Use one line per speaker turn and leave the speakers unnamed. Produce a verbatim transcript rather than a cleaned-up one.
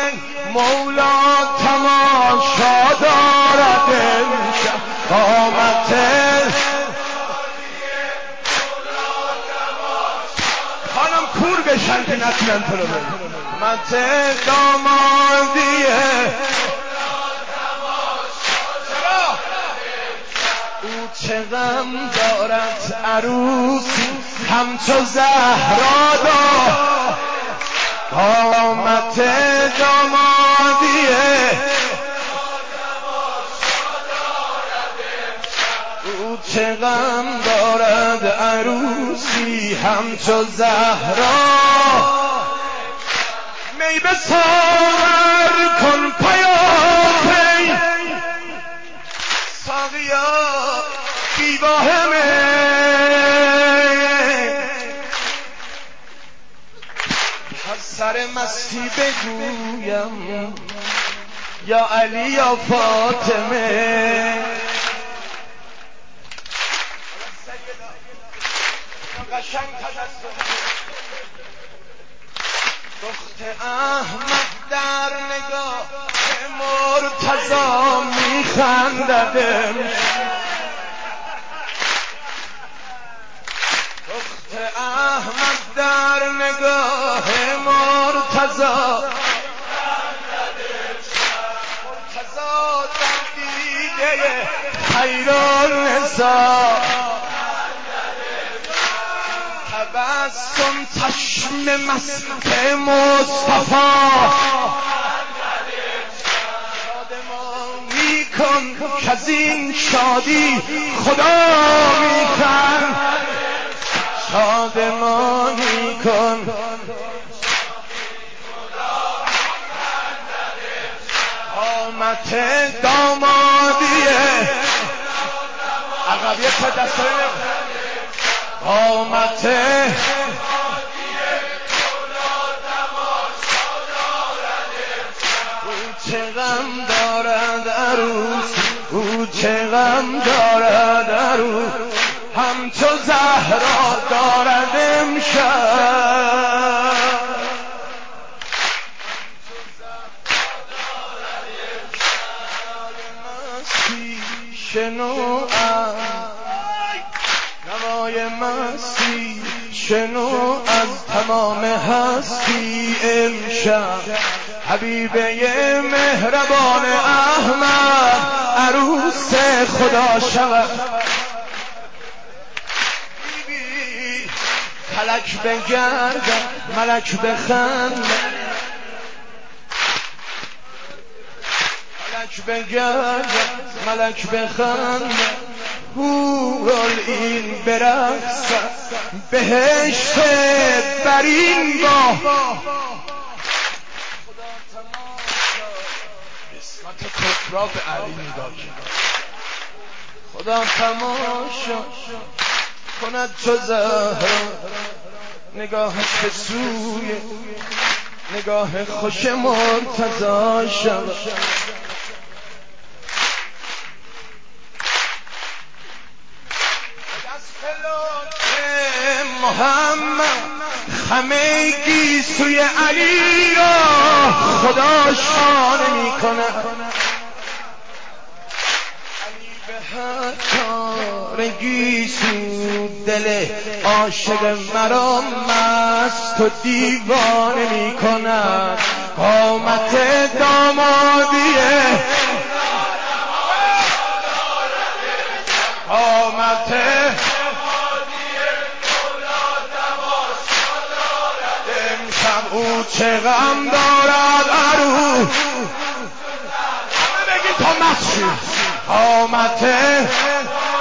مولا تماشا دارد امشب قامت خانم کور بشن که نتونن تو رو بگن قامت دامادیه او چه غم دارد عروسی همچو زهرا دارد قامت دامادیه او چه غم دارد عروسی همچو زهرا می به ساغر کن پیاپی ساقیا بیواهمه از سر مستی بگویم یا علی یا فاطمه دخت احمد در نگاه مرتضی میخندد دخت احمد در نگاه مرتضی مرتضی در دیده خیرالنسا تبسم چشم مست مصطفی شادمانی کن که از این شادی خدا میخند شادمانی کن قامت دامادیه عقبیت دستای قامت او چه غم دارد عروس او چه غم دارد عروس همچو زهرا دارد امشب مستی شنو نوای مستی شنو از تمام هستی امشب حبیبه مهربان احمد عروس خدا شود فلک بگردد ملک بخند فلک بگردد ملک بخند هورال این برقصد بهشت برین با قسمت کفرا به علی نگاه کرد خدا تماشا کند چو زهرا نگاهش به سوی نگاه خوش مرتضی شود محمد همه گیسوی علی را خدا شانه می کند علی به هر کار گیسو دل عاشق مرا مست و دیوانه می کند قامت دامادیه قامت او چه غم دارد عروس همه بگید تا مسجد قامت